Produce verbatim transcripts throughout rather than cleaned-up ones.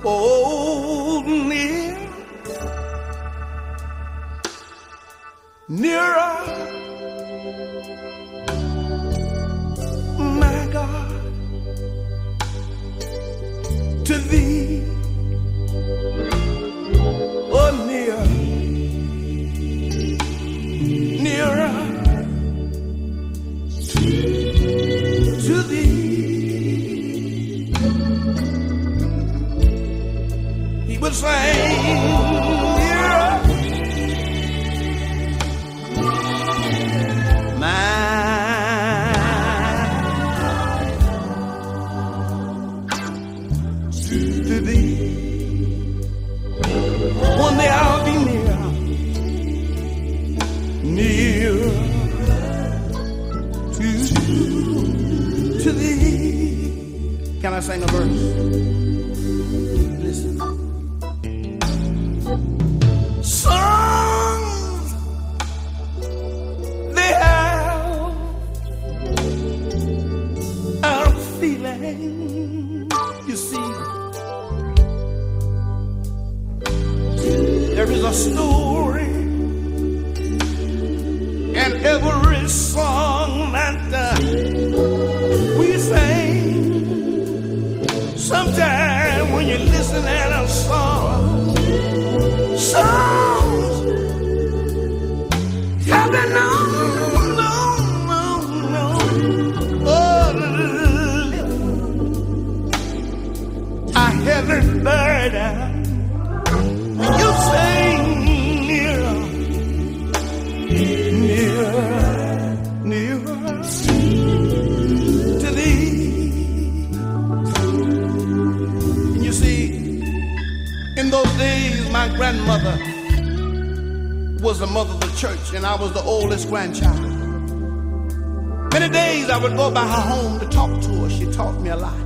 Oh, near, nearer, my God, to thee. Oh, near, nearer to thee. He would sing, nearer, mine, to thee. One day I'll be near, near to, to thee. Can I sing a verse? Listen. Songs they have a feeling, you see. There is a story in every song that uh, we sing. Sometimes when you listen at a song, songs have been known, no, no, no, oh, I haven't heard of. You sing nearer, nearer, nearer to thee. And you see, in those days, my grandmother was the mother of the church, and I was the oldest grandchild. Many days I would go by her home to talk to her. She taught me a lot.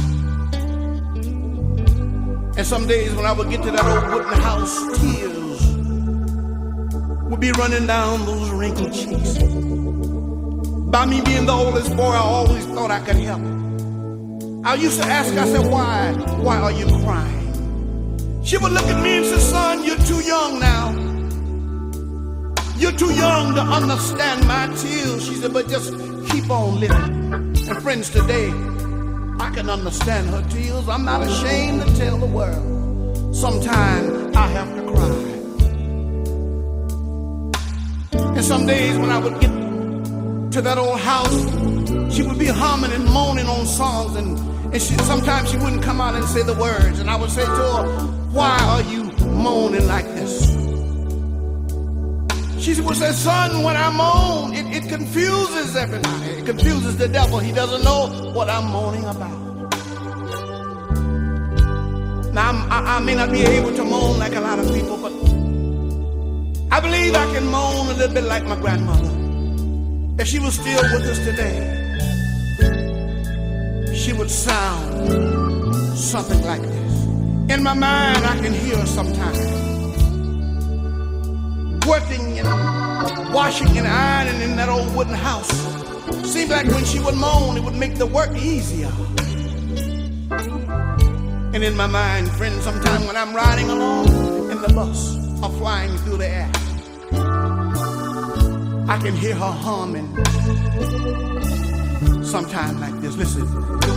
And some days when I would get to that old wooden house, tears would be running down those wrinkled cheeks. By me being the oldest boy, I always thought I could help. I used to ask her, I said, why? Why are you crying? She would look at me and say, son, you're too young now. You're too young to understand my tears. She said, but just keep on living. And friends, today, I can understand her tears. I'm not ashamed to tell the world. Sometimes I have to cry. And some days when I would get to that old house, she would be humming and moaning on songs, and, and she, sometimes she wouldn't come out and say the words. And I would say to her, why are you moaning like this? She would say, son, when I moan, it, it confuses everybody. It confuses the devil. He doesn't know what I'm moaning about. Now, I'm, I, I may not be able to moan like a lot of people, but I believe I can moan a little bit like my grandmother. If she was still with us today, she would sound something like this. In my mind, I can hear her sometimes, working and washing and ironing in that old wooden house. Seemed like when she would moan, it would make the work easier. And in my mind, friends, sometimes when I'm riding along in the bus or flying through the air, I can hear her humming sometime like this. Listen.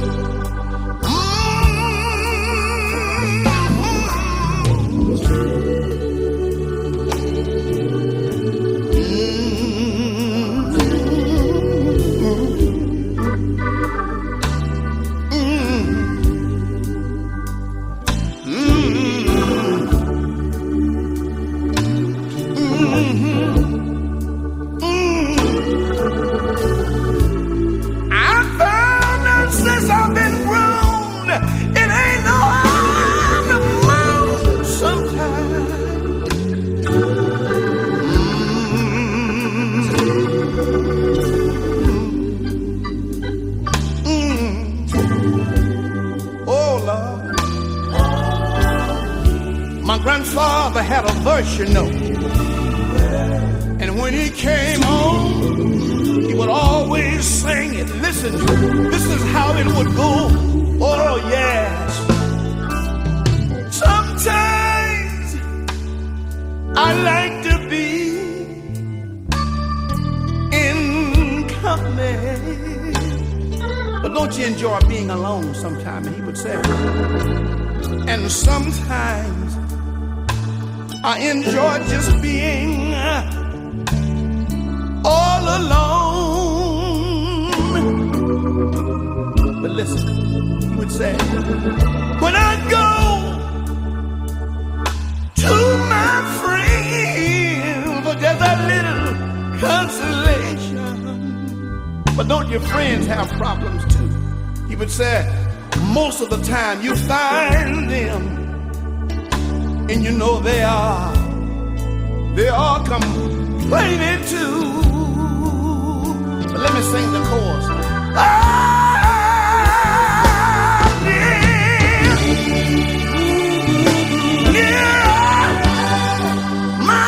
Grandfather had a verse, you know, and when he came home, he would always sing it. Listen, this is how it would go. Oh yes, But don't you enjoy being alone sometime? And he would say, and sometimes I enjoy just being all alone. But listen, he would say, when I go to my friends for just a little consolation. But don't your friends have problems too? He would say, most of the time you find them, and you know they are, they are complaining too. But let me sing the chorus. Ah, yeah, yeah, my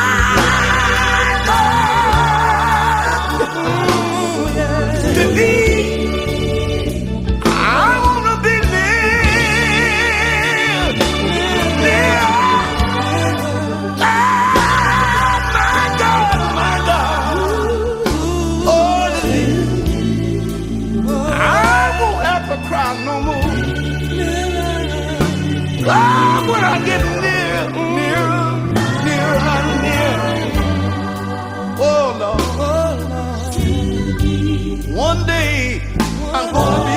God, to thee. Ah, when I get near, near, near, and near. Oh Lord, oh Lord. One day I'm gonna be